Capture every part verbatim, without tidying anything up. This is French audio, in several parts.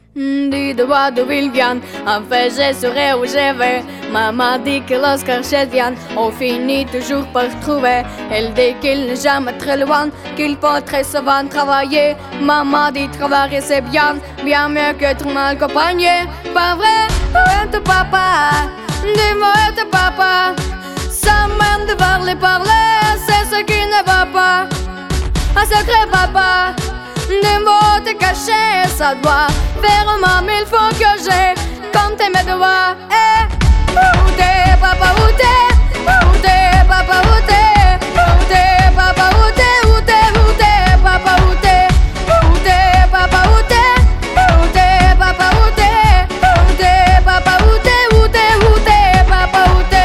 Dis de voir d'où ils viennent, en fait je saurai où je vais. Maman dit que lorsqu'un chef vient, on finit toujours par trouver. Elle dit qu'il n'est jamais très loin, qu'il faut très souvent travailler. Maman dit travailler c'est bien, bien mieux que trop mal accompagné. Pas vrai, où est ton papa? Dis-moi où est ton papa? Sans même devoir les parler, c'est ce qui ne va pas. Un secret papa, des mots te cachés, ça doit faire un mille fois que j'ai compté mes doigts. Eh, où t'es papa, où t'es? Où t'es papa, où t'es? Où t'es papa, où t'es? Où t'es, où t'es papa, où t'es? Où t'es papa, où t'es? Où t'es papa, où t'es? Où t'es papa, où t'es? Où t'es, où t'es papa, où t'es?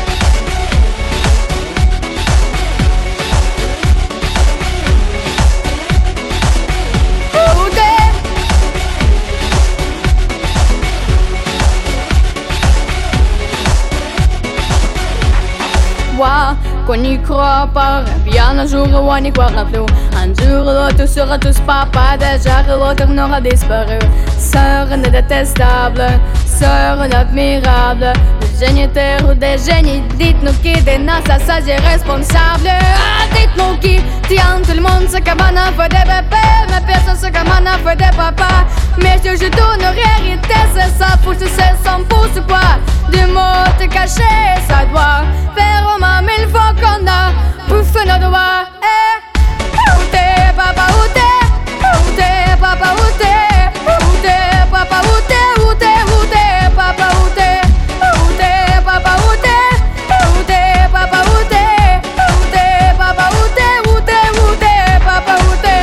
Qu'on n'y croit pas, bien un jour où on n'y croira plus. Un jour l'autre sera tous papa, déjà l'autre n'aura disparu. Sœur indétestable, sœur inadmirable, des géniteurs ou des génies, dites-nous qui des NASA, ça j'ai responsable. Ah, dites-nous qui tient tout le monde, c'est comme un enfant des bébés, mais personne c'est comme un enfant des papas. Mais je je donne réalité, c'est ça, faut que c'est sans pouce quoi. Du mot te cacher, ça doit faire au moins mille fois qu'on a bouffé nos doigts. Eh, où t'es papa, où t'es? Où t'es papa, où t'es? Où t'es papa, où t'es? Où t'es, où t'es papa, où t'es? Où t'es papa, où t'es? Où t'es papa, où t'es? Où t'es papa, où t'es? Où t'es, où t'es papa, où t'es?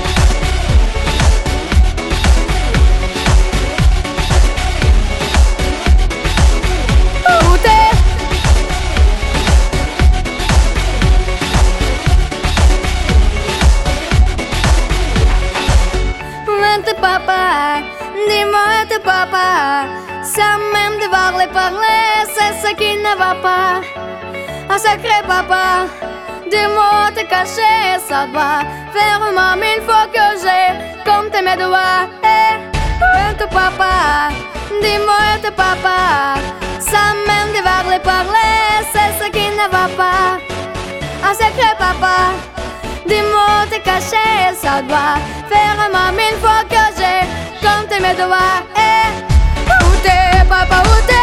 Où t'es? Papa, dis-moi où est ton papa? Sans même devoir les parler, c'est ce qui ne va pas. Un sacré papa, dis-moi où t'es caché, ça doit faire au moins mille fois que j'ai compté mes doigts. Eh, où est ton papa? Dis-moi où est ton papa? Sans même devoir les parler, c'est ce qui ne va pas. Un sacré papa, dis-moi où t'es caché, ça doit faire au moins mille fois que j'ai compté mes doigts. Eh, où t'es papa, où t'es?